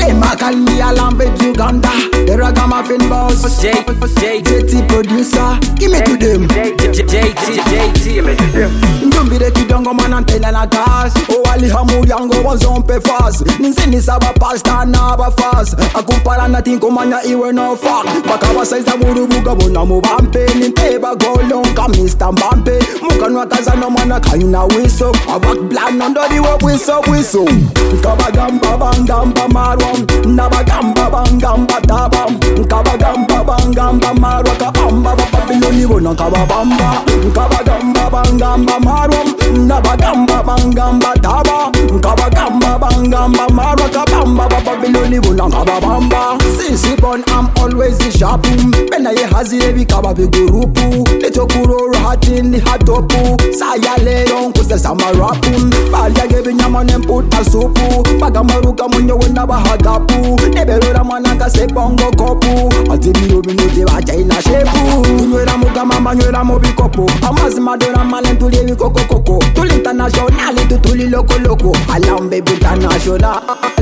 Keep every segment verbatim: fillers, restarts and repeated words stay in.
Them a call me a lamb with Uganda. The ragamuffin boss, J J J T producer. Give me to them. J T J T. Give me to them. Don't be the kid don't go man and tell na gas. Oh ali hamu yango wazompe fast. Ninsini saba pasta na ba fast. Akumpara na tinko manya iwe no fuck. Bakawa saiza buru buga bona mubampe. Ninteba golon kamista mbampe. Muka nwakaza no mana kaina wiso. Awak bland under the work wiso wiso. Kabagamba bangamba marwam. Nabagamba bangamba tabam. Kabagamba bangamba marwaka amba. Babyloni wona kababamba. Kabagamba bangamba marwam. Nabagamba bangamba taba. Kabagamba bangamba marwaka bamba. Babyloni wona kababamba. Sisi born I'm always the sharp. Bena ye hazi ebi kababigurupu. Letokuro hatini hatopu. Saya leon kusa samarapu. Balya gebe nyama nemputa supu. Bagamaruka munyo wena bahagapu. Neberora manaka se bongo kopu. Atibiro minute wacha ina shepu. Nywera muga mama nywera mobikopo. Amazi madora malentu lewi koko koko. Tuli international tu tuli loko loko. Alambe international.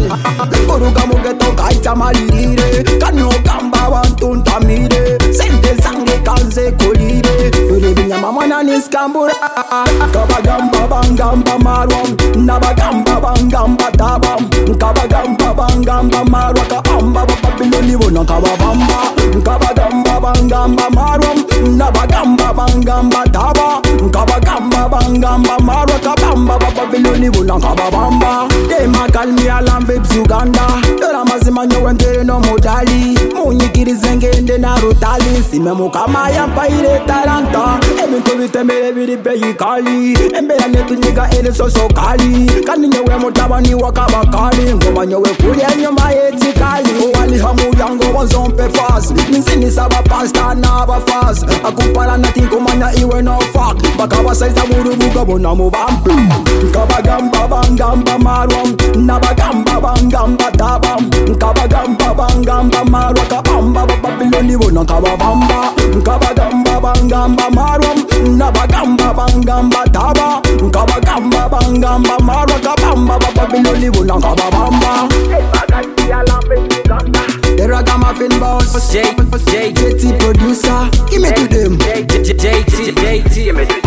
Kuruga mugeto kaita malirire. Kano kamba wantunta mire. Sente sange kanze kolire. Tuli binyama mana niskambura. Kabagamba bangamba marwam. Nabagamba bangamba tabam. Kabagamba bangamba marwaka amba. Babyloni wona kababamba. Kabagamba bangamba marwam. Nabagamba bangamba taba. Kabagamba bangamba marwaka bamba. Babyloni wona kababamba. Them a call me a lamb with Uganda. Dora mazima nyowentere no modali. Munyikirize ngende na rutali. Sime mukama ya mpaire taranta. Emi tubite mere biri peyi kali. Embera netu nyiga ele soso kali. Kani nyewe mutabani wakabakali. Ngoma nyewe kulia nyoma eti kali. Owali hamu yango wazompe fast. Ninsini saba pasta na ba fast. Akumpara na tinko manya iwe no fuck. Bakawa saiza buru buga bona mubampu. Kabagamba bangamba marwam. Nabagamba bangamba tabam. Kabagamba bangamba marwaka amba. Babyloni wona kababamba. Kabagamba bangamba marwam. Nabagamba bangamba taba. Kabagamba bangamba marwaka bamba. Babyloni wona kababamba. The ragamuffin boss, J J J T producer. Give me to them. J T J T.